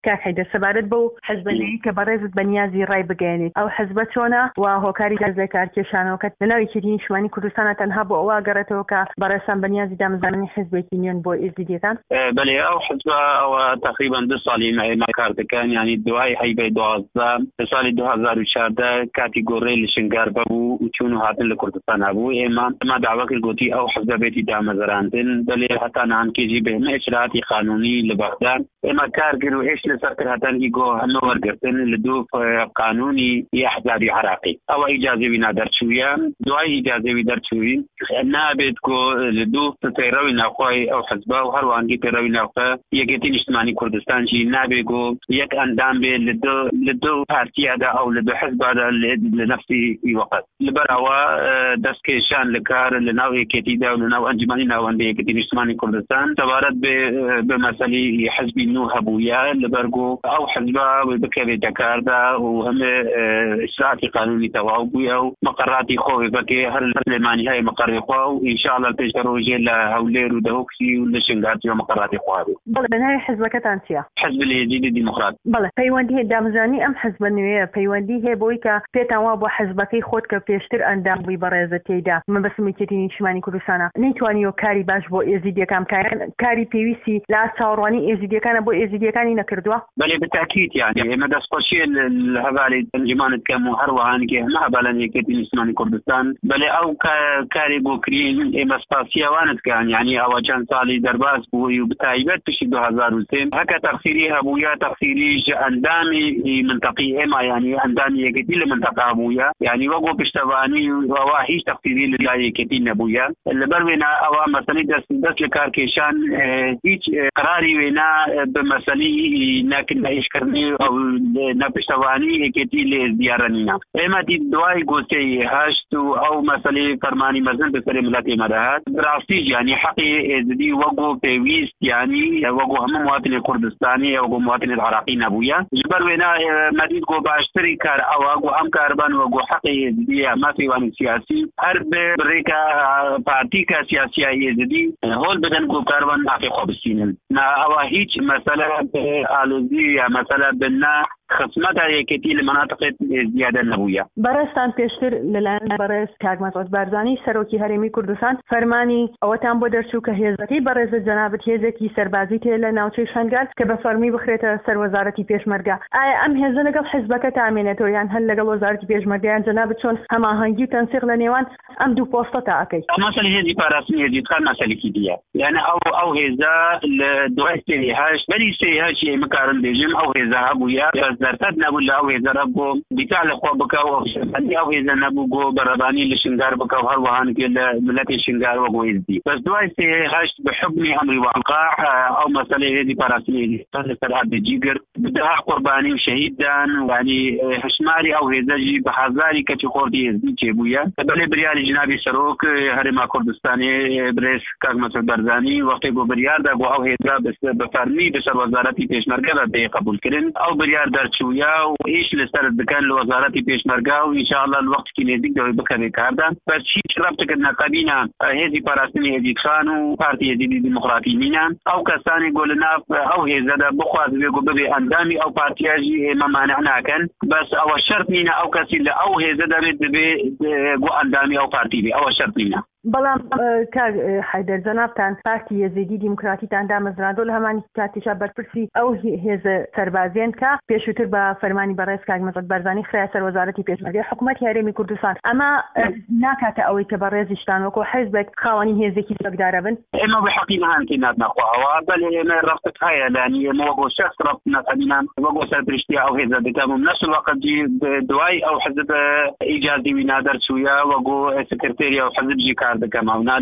کاک حیدەر سەبارەت بەو حەزبەنەیە کە بەڕێزت بەنیازی ڕای بگەێنیت ئەو حەزبە چۆنە و هۆکاری گازای کارکێشانەوە کە لەناوی یەکێتی نیشتمانی کوردستانە تەنها بۆ ئەوە گەڕێتەوە کە بەڕێستان بەنیازی دامەزرانی حزبێکی نوێن بۆ ئێزیدیەکان؟ بەڵێ ئەو حزبە ئەوە تقریبا 2 ساڵی مە کار دەکەن، یعنی دوای هەیبەی 12 لە ساڵی 2014 کاتی گۆڕەی لە شنگار بەبوو و چوون و هاتن لە کوردستان هەبوو. ئێمە داوا کرد گوتی ئەو حزبە بێتی دامەزراندن، بەڵێ هەتا نانکێژی بێمە ئیجراعاتی قانونی لە بەغداد ئێمە کار کرد و هێش لەسەر کردهاتانگی گۆ هەمە وەرگرتن لە دوو قانونی ئەحزابی عراقی. ئەوە ئیجازەوی نادەرچوویە، دوای ئیجازەوی دەرچووی نابێت گۆ لە دوو پەیڕەوی ناوخۆی ئەو حزبە و هەروەهانگی پەیڕەوی ناوخە یەکێتی نیشتمانی کوردستانجی نابێت گۆ یەک ئەندام بێت لە دوو پارتیادا ئەو لە دوو حزبادا لە نفسی وەقت. لەبەرەوە دەستکێشان لە کار لە ناو یەکێتیدا و لە ناو ئەنجومەنی ناوەندی یەکێتی نیشتمانی کوردستان سەبارەت بە مەسەلەی حزبی نو هەبوویە لەبەرگۆ ئەو حزبە بکەوێتە کاردا و هەمێ ئیجراعاتی قانونی تەواو بوویە و مەقەڕاتی خۆی بەکێ هەر لەمانی هەیە مەقەڕی خوا و ئینشاءالله پێش ڕۆژێ لە هەولێر و دەهۆکسی و لە شنگارتیەوە مەقەڕاتی خوا بێت. بەڵێ بەناوی حزبەکەتان چییە؟ حزب اليزيدي دیموکرات. بەڵێ پەیوەندی هەیە دامزرانی ئەم حزبە نوێیە پەیوەندی هەیە بۆی کە پێتان وا بۆ حزبەکەی خۆت کە پێشتر ئەندام بووی بەڕێزە تێیدا مەبەستم یەکێتی نیشتمانی کوردستانە نەیتوانیەوە کاری باش بۆ ئێزیدیەکان کاری پێویستی لە چاوەڕوانی ئێزیدیەکانە بۆ ئێزیدیەکانی نەکردووە؟ بەڵێ بتاکید یعنی ئێمە دەستخۆشیە لە هەواڵی ئەنجومانت کەم و هەروەهانگی هەمە هەبالەن یەکێتی نیشتمانی کوردستان بەڵێ ئەو کاری بۆ کرین ئێمە سپاسیەوانت کەن، یعنی ئەوە چەند ساڵی دەرباز بووی و بتایبەت پشتی 2003 هەکە تەقسیری هەبوویە تەقسیریش ئەندامی منطقی ئێمە یعنی ئەندامی یەکێتی لە منطقە بوویە، یعنی وەگۆ پشتەوانی ئەوە هیچ تەقسیری لە لای یەکێتی نەبوویە. لەبەر وێنە ئەوە مەسەلەی دەست لە کارکێشان هیچ قراری وێنە بە مەسەلەی نەئیشکردنی ئەو نەپشتەوانی یەکێتی لێ دیارە نینە. ئێمە دوای گۆستەی هەشت و ئەو مەسەلەی فەرمانی مەزن بەسەری ملەت ئێمە دەهات ڕاستیش یعنی حەقی ئێزدی وەگۆ پێویست یعنی وەگۆ هەموو مواطنی کوردستانی وەگۆ مواطنی عراقی نەبوویە. لەبەر وێنە مەدید گۆ باشتری کار ئەوە گۆ ئەم کاربان وەگۆ حەقی ئێزدی ئەمە پەیوانی سیاسی هەر بڕێکە پارتیکە سیاسیە ئێزدی هۆڵ بدەن گۆ کاربان نافی خۆ بستینن. ئەوە هیچ مەسەلە ئالوزی یا مەسەلە بنا خصمەتە یەکێتی لە مناطقێت زیادە نەبوویە. بەڕێستان پێشتر لەلایەن بەڕێز کاک مەسعود بارزانی سەرۆکی هەرێمی کوردستان فەرمانی ئەوەتان بۆ دەرچوو کە هێزەکەی بەڕێزە جەنابەت هێزێکی سەربازی تێ لە ناوچەی شەنگال کە بە فەرمی بخرێتە سەر وەزارەتی پێشمەرگە. ئایا ئەم هێزە لەگەڵ حیزبەکە تامێنێتەوە یان هەر لەگەڵ وەزارەتی پێشمەرگەیان جەنابەت چۆن هەماهەنگی و تەنسیق لە نێوان ئەم دوو پۆستە تا ئەکەی؟ مەسەلەی هێزی پاراستنی هێزیدخان مەسەلێکی دیە، یعنی ئەو هێزە لە دوای سێری هەشت بەری سێری هەشت ئێمە کارم بێژم ئەو هێزە هەبوویە دەرفەت نەبوو لە ئەو هێزەرە بۆ دیتا لە خۆ بکە و ئەو هێزە نەبوو بۆ بەڕێبانی لە شنگار بکە و هەروەهانگی لە ملەتی شنگار وەگۆ هێزدی. بەس دوای سێری هەشت بحکمی ئەمری واقع ئەو مەسەلەی هێزی پاراستنی هێزیدخان لەسەر هەردەجی کرد بدەها قوربانی و شەهیددان یعنی هەشماری ئەو هێزەژی بە هەزاری کەچی خۆردی هێزدی چێبوویە. بەڵێ بریاری جنابی سەرۆک هەرێما کوردستانی برێس کاک مەسعود بارزانی وەختی بۆ بریاردا بۆ ئەو هێزە بە فەرمی بەسەر وەزارەتی پێشمەرگە بە قبولکردن ئەو بریار دەرچوویە و هیچ لەسەر دەکەن لە وەزارەتی پێشمەرگە و ئینشاءالله وەختێکی نزیک دەوێت بکەوێ کاردا. بەس هیچ ڕەبتەکردنە قەبینە هێزی پاراستنی هێزیدخان و پارتی هێزی دیموکراتی نینە. ئەو کەسانی گۆ لە ناو ئەو هێزەدا بخواز بێ گۆ ببێ ئەندامی ئەو پارتیاژی ئێمە مانع ناکەن، بەس ئەوە شەرت نینە ئەو کەسی لە ئەو هێزە دەبێت دەبێ گۆ ئەندامی ئەو پارتی بێ، ئەوە شەرت نینە. بەڵام کاک حەیدەر جەنابتان پارتی یەزیدی دیموکراتیتان دامەزراندۆ لە هەمانی کاتیشا بەرپرسی ئەو هێزە سەربازیان کە پێشووتر بە فەرمانی بەڕێز کاک مەسعود بارزانی خرایە سەر وەزارەتی پێشمەرگەی حکوومەتی هەرێمی کوردستان. ئەمە ناکاتە ئەوەی کە بەڕێزیشتان وەکو حیزبێک خاوەنی هێزێکی سەگدارە بن؟ ئێمە بەحەقی نەهانتی ناتنەخواوە بەڵێ ئێمە ڕەفتت هەیە لانی ئێمە وەگۆ شەخص ڕەفت نەقەبینان وەگۆ سەرپرشتی ئەو هێزە دەکەم نەس وەقەتجی دوای ئەو حزب ئیجازی وینا دەرچوویە وەگۆ سکرتێری ئەو حزبجی کار دەکەم ئەونا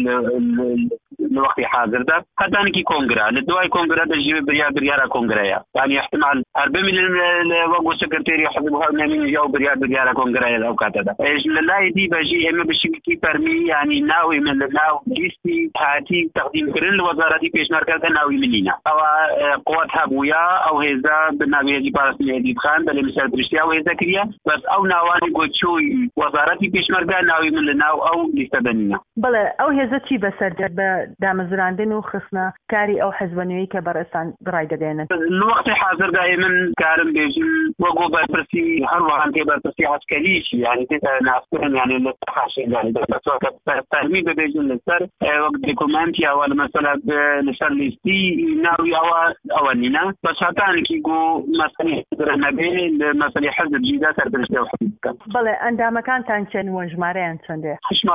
لوقتی حاضردا هەتانێکی کۆنگرا لە دوای کۆنگرا دەژێ بریارە کۆنگرەیە یعنی احتمال هەر بمێنن وەگۆ سکرتێری حزب هەرنەمینی یا بریارە کۆنگرەیە لەو کاتەدا. لە لای دی بەژی ئێمە بشکلی فەرمی یعنی ناوی من لە ناو لیستی هاتی تەقدیمکردن لە وەزارەتی پێشمەرگەکە ناوی منینە. ئەوە قوت هەبوویە ئەو هێزە بناوی هێزی پاراستنی هێزیدخان بەلێ سەرپرشتی ئەو هێزە کردە، بەس ئەو ناوانی گۆچووی وەزارەتی پێشمەرگە ناوی من لە ناو ئەو لیستە دەنینە. بەڵێ ئەو هێزە چی بەسەر بە دامەزراندن و خستنە کاری ئەو حزبەنوێی کە بەڕێستان ڕای دەدێنن. الوقت حاضر دائما كارم بيجن وقو برسي هروان كي برسي عسكريش يعني ناصرين يعني للتحاشي يعني تهمي بيجن للسر وقت دوكومنتي أول مثلا لسر ليستي ناوي أولينا بس هتاني كيقو مثلا نبي مثلا حزب جيدة تربلشته وحديدك. بله ئەندامەکانتان چەند و ژمارەیان چەندێ؟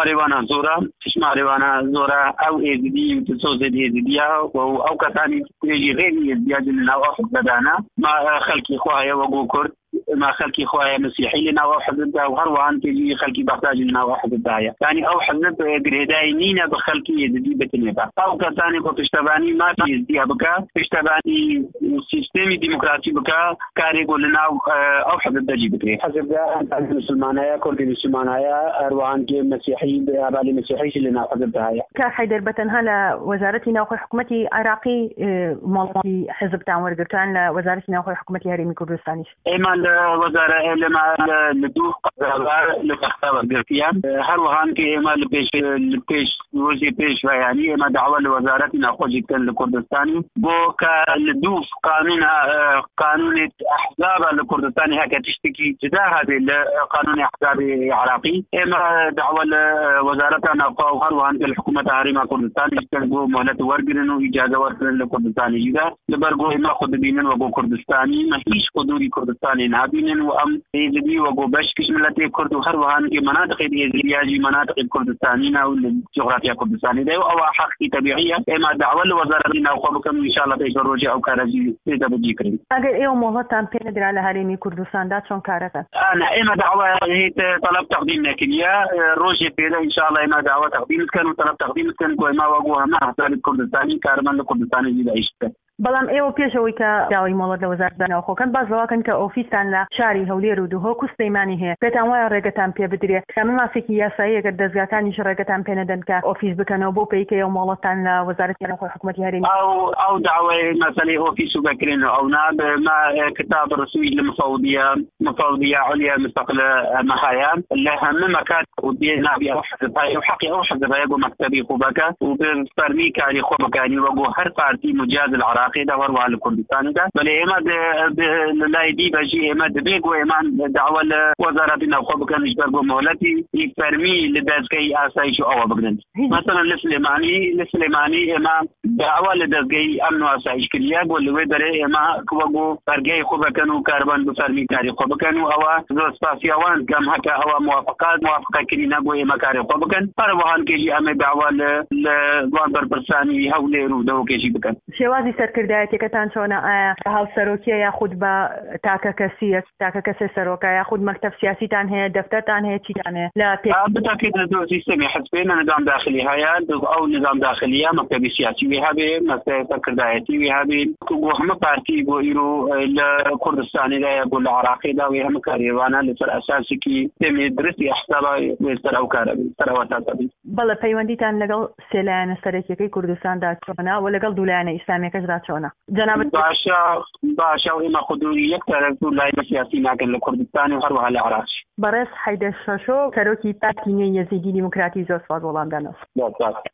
شماري وانا زورا أو إيزدي وتسوزد إيزديا أو كثاني يجي غير إيزديا أو أخذ بدانا ما خلقي خوايا وقو كرد ما خلقي خوايا مسيحي لنا أو حزب أو هروان تجي خلقي بحتاج لنا أو حزب دايا يعني أو حزب قريداي نينا بخلقي يزدي بتنبا أو كثاني بتشتباني ما في يزديها بكا تشتباني سيستمي ديمقراطي بكا كاري يقول لنا أو حزب داجي بكري حزب دا مسلمانايا كردي مسلمانايا هروان كي مسيحي أبالي مسيحي لنا حزب دايا كحيدر بتنها لوزارتي ناوخي حكومتي عراقي مالتي حزب تعمر قرتان لوزارتي ناوخي حكومتي هرمي كردستانيش إما الوزارة لما لدوخ لتختار قرتيان هروان كي إما لبيش وزي بيش يعني إما دعوة لوزارتنا خوجي كان لكردستاني بو كالدوف قانون أحزاب لكردستاني هكا تشتكي جدا هذه قانون أحزاب عراقي إما دعوة لوزارتنا هروان كالحكومة هريمة كردستاني يشتغلوا مهلة ورقرن وإجازة ورقرن لكردستاني جدا لبرقو إما خدبينن وقو كردستاني ما هيش قدوري كردستاني نابينن وأم إيزدي وقو بشكش ملتي كردو هروان كي مناطق إيزدياجي مناطق الكردستانيين أو الجغرافيا كردستاني ده أو حقي طبيعية إما دعوة لوزارتنا وخبكم إن شاء الله تيجروجي أو كارجي تبجي كريم. أجر إيه مهلتان بين در على هرمي كردستان ده شون كارثة؟ أنا إما دعوة هي طلب تقديم نكلية روجي بيدا إن شاء الله إما دعوة تقديم كان وطلب تقديم كان كويما وجوها ما حصل الكردستاني كارمان الكردستاني جدا عيشته. بەڵام ئێوە پێشەوەی کە داوای مۆڵەت لە وەزارەتدانەوە خۆکەن باز لەواکەن کە ئۆفیستان لە شاری هەولێر و دووهۆک و سلەیمانی هەیە پێتان وایە ڕێگەتان پێ بدرێت کامە ماسێکی یاسایی ئەگەر دەستگاکانیش ڕێگەتان پێ نەدەن کە ئۆفیس بکەنەوە بۆ پێی کە ئێوە مۆڵەتان لە وەزارەتی ناوخۆی حکوومەتی هەرێمی أو دعوة مثلا أوفيس وبكرين أو ناب ما كتاب رسمي لمفوضية عليا مستقلة محايا لها من مكان ودينا بها حزبها وحقي أو حزبها يقول مكتبي خوبك وبفرمي كاري خوبك يعني وقو هر بارتي مجاز العراقي ده وروع الكردستاني ده بل إما لا يدي بجي إما دبيق وإما دعوة لوزارتنا خوبك نجبر مهلتي يفرمي لدازكي آسايش أو بقدن مثلا لسليماني إما دعوة لدازكي أمن وآسايش كرياب واللي دره إما كوغو فرقي خوبكنو كاربان بفرمي كاري خوبكنو أو زوسباسيوان كم هكا أو موافقة كرينا بو إما كاري خوبكن فروهان كيجي أما دعوة لوان برساني هولي رو دو كيجي بكن شێوازی سەرکردایەتەکەتان چۆنە ئایا هاوسەرۆکیە یاخود بە تاکە کەسێ سەرۆکە یاخود مەکتەب سیاسیتان هەیە دەفتەرتان هەیە چیتان هەیە لە بالتأكيد دو سيستمي حزبين نظام داخلي هيا أو نظام داخلية مكتب سياسي وهابي مكتب سركردایەتی وهابي وهم بارتي بو إيرو لكردستاني دا يقول العراقي دا وهم كاريوانا لسر أساسي كي تمي درسي أحسابا ويستر أو كاربي سرواتاتبي بەڵێ پەیوەندیتان لەگەڵ سێلایەنە سەرەکیەکەی کوردستاندا چۆنە و لەگەڵ دوولایەنە ئیسلامیەکەشدا چۆنە جەنابەت باشا وإما خدوري يكترك دوولایەنە سیاسی ناکەن لە کوردستانی و هەروەها لە عراقی بەڕێز حەیدەر شەشۆ کەرۆکی پارتی نوێی یەزیدی دیموکراتی زۆر سپاس وەڵامدانەوە.